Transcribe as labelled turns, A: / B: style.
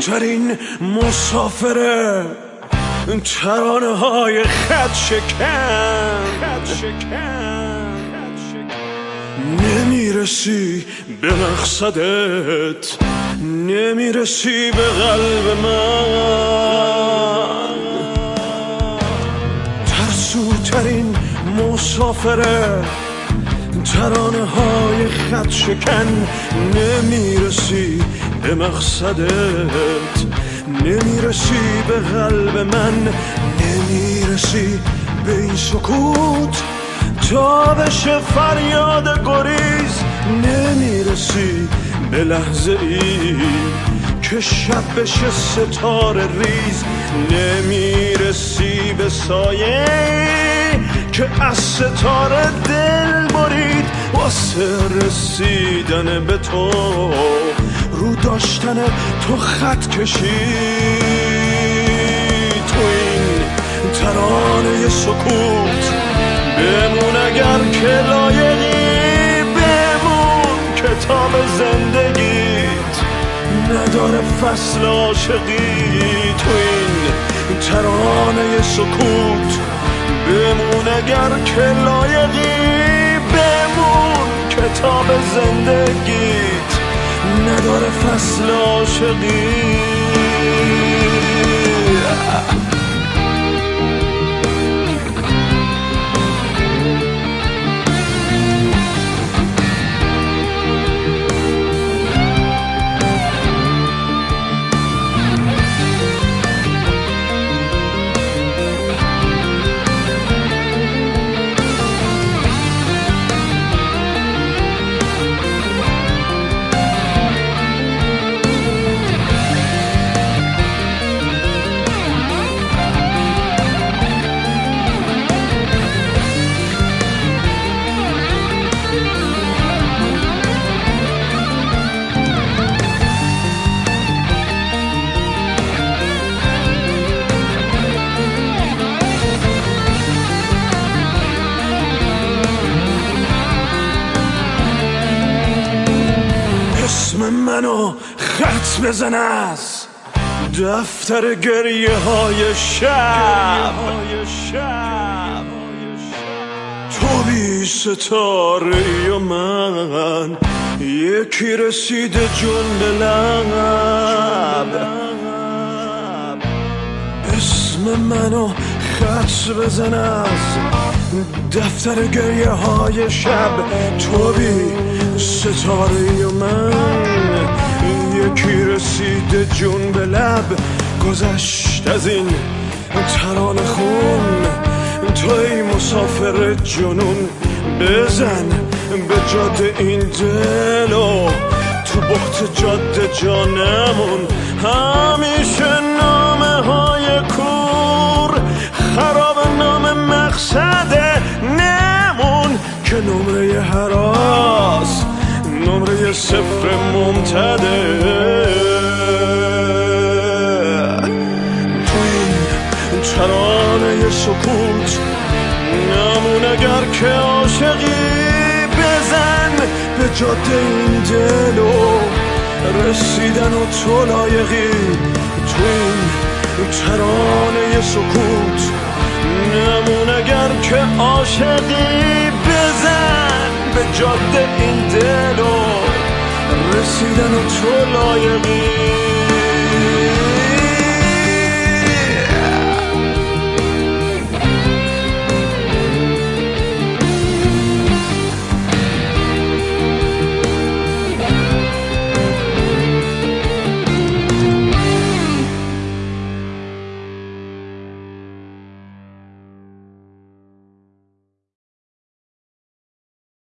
A: ترین مسافره، ترانه های خط شکن. نمیرسی به مقصدت، نمیرسی به قلب من. ترسوترین مسافره، ترانه های خط شکن. نمیرسی به مقصدت، نمیرسی به قلب من. نمیرسی به این سکوت تا بشه فریاد گریز. نمیرسی به لحظه ای که شب بشه ستاره ریز. نمیرسی به سایه که از ستاره دل برید. واسه رسیدن به تو رو داشتن تو خط کشید. تو این ترانه سکوت بمون اگر که لایقی، بمون کتاب زندگیت نداره فصل عاشقی. تو این ترانه سکوت بمون اگر که لایقی، بمون کتاب زندگیت نداره فصل عاشقی. اسم منو خط بزن از دفتر گریه های شب. تو بی ستاره و من یکی رسیده جون به لب. اسم منو خط بزن از دفتر گریه های شب. تو بی ستاره و من یکی رسیده جون به لب. گذشت از این ترانه خون، توی مسافر جنون. بزن به جاده این دلو، تو بخت جاده جانمون. همیشه نامه های کور خراب، نام مقصده نمون که نمره هراس، نمره صفر ممتده. تو این ترانه سکوت نمون اگر که عاشقی. بزن به جاده این دلو، رسیدن و تو لایقی. تو این ترانه سکوت نمون اگر که عاشقی. بزن به جاده این دلو، رسیدن و تو لایقی.